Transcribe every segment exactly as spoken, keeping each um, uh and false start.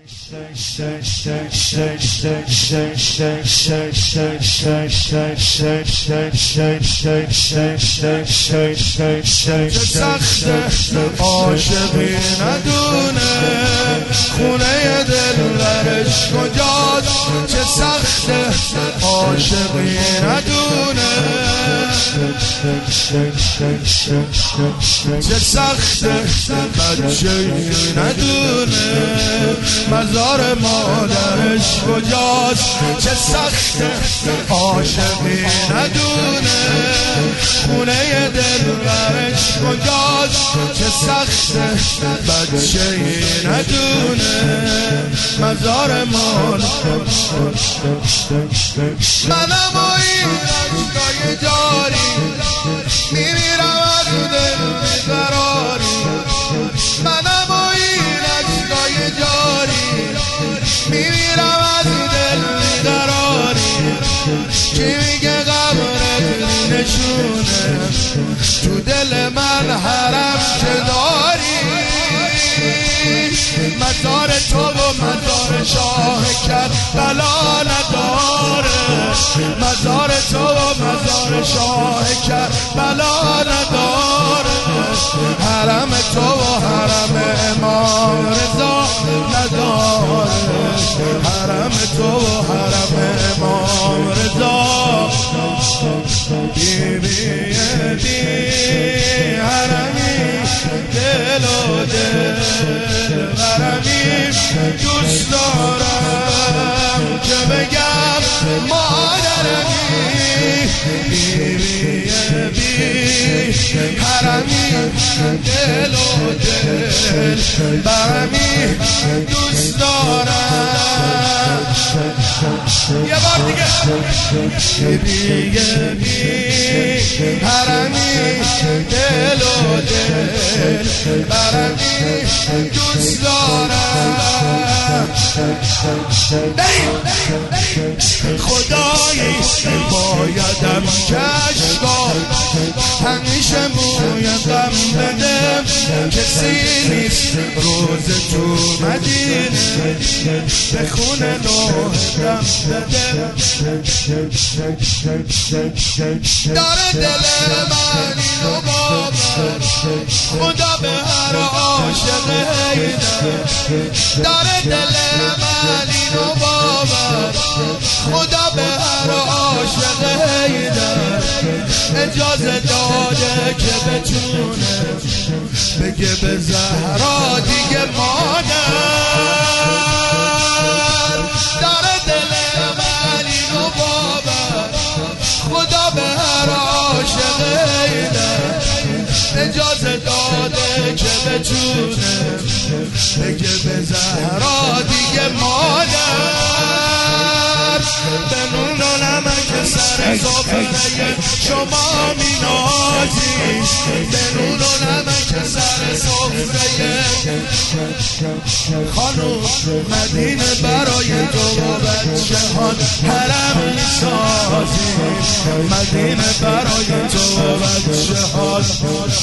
سخت عاشقی ندونه خونه دلبرش کجاست، چه سخت عاشقی ندونه چه سخت بچه‌ای ندونه مزار مادرش کجاست، چه سخت عاشقی ندونه خونه دلبرش کجاست، چه سخت بچه‌ای ندونه مزار مادرش. منم و این عشقای جاری میمیرم از دل بیقراری، منم و این عشقای جاری میمیرم از دل بیقراری. کی میگه قبرت نشونه تو دل من حرم که داری، مزار تو و مزار شاه کربلا نداره، مزار تو و مزار شاه کربلا نداره، حرم تو و حرم امام رضا نداره، حرم تو و حرم امام رضا. بی بی بی حرمی دل و دل برمی دوست دارم که بگم مادرمی. بی بی بی حرمی دل و دل برمی دوست دارم. یه بار دیگه. بی بی حرمی دل و دل برمی دوست دارم. خدایی بایدم کشکا همیشه مویم غم بدم، کسی نیست روز تو مدینه به خونه نوهدم بدم. داره دل من اینو باور خدا به هر عاشق ایدم، داره دل من اینو باور خدا به هر عاشق ایدم. اجازه داده که بتونه بگه به زهرا دیگه مادر، داره دل من اینو باور خدا به هر عاشق ایدم. اجازه داده که بتونه بگه به زهرا دیگه مادر. به نون و نمک سر سفره شما می نازی، به نون و نمک سر سفره خانوم مدینه برای تو و بچه‌هات حرم می سازی، مدینه برای تو و بچه‌هات.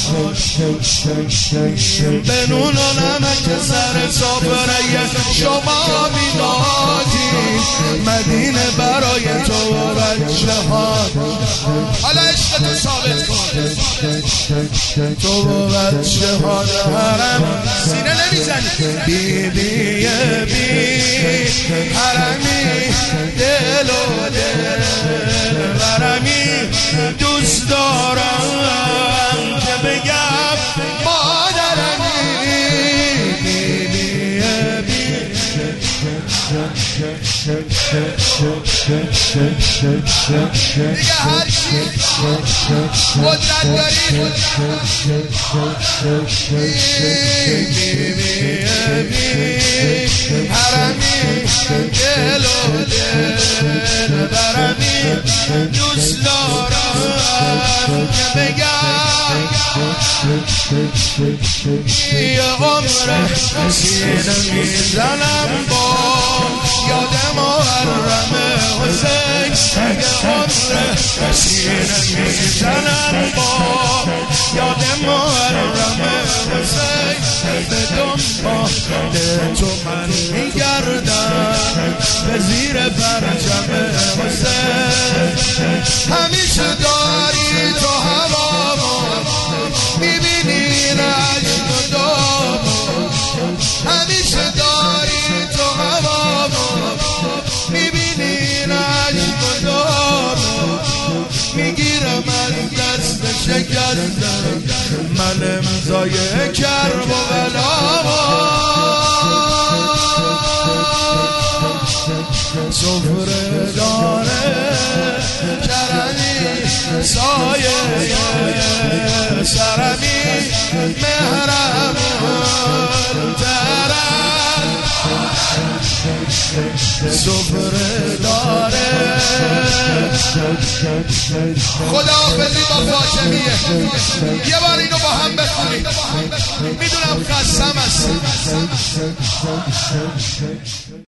به نون و نمک سر سفره شما می نازی، مدینه برای تو و بچه‌هات. حالا عشق تو ثابت کن، تو و بچه‌هات حرم سینه نمیزنی. بی بی بی حرمی دل و دل برمی دوست دارم که بگم مادرمی. بی بی بی دیگه هر چی قدرت داری. بی بی بی حرمی دل و دل برمی دوست دارم که بگم یه عمر سینه میزنم با یاد محرم حسین، یه عمر سینه میزنم با یاد محرم حسین. به دنبال تو من میگردم همیشه داری تو هوامو میبینی عشق و دامو همیشه داری تو هوامو میبینی عشق و دامو میگیرم از دست شکستم من امضای کرب و بلامو سفره داره کرمی سایه سرمی مهرم ترم سفره داره خداحافظی با فاطمیه یه بار اینو با هم بخونید میدونم قسم است